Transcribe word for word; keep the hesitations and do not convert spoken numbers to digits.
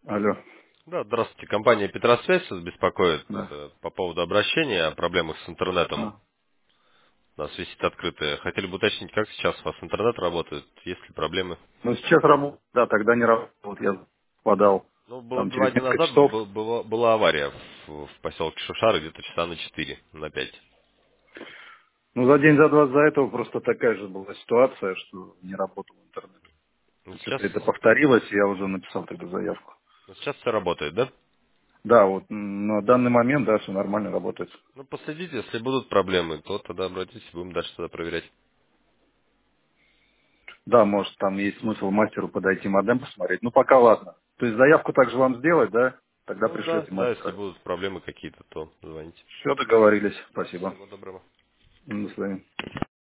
Алло, Да, здравствуйте. Компания Петросвязь вас беспокоит да. э, по поводу обращения о проблемах с интернетом. А. У нас висит открытое. Хотели бы уточнить, как сейчас у вас интернет работает, есть ли проблемы? Ну, сейчас работает, да, тогда не работал. Вот я подал Ну, было там два через дня несколько назад часов. б- была, была авария в, в поселке Шушары где-то часа на четыре, на пять. Ну, за день, за два за этого просто такая же была ситуация, что не работал интернет. Ну, То есть Сейчас, это, это повторилось, я уже написал тогда заявку. ну, сейчас все работает, да? Да, вот м, на данный момент, да, все нормально работает. Ну, последите, если будут проблемы, то тогда обратитесь, будем дальше тогда проверять. Да, может, там есть смысл мастеру подойти модем посмотреть. Ну, пока ладно. То есть заявку также вам сделать, да? Тогда Ну да, пришлете да, если мастера. будут проблемы какие-то, то звоните. Все, договорились. Да, Спасибо. всего доброго. До свидания.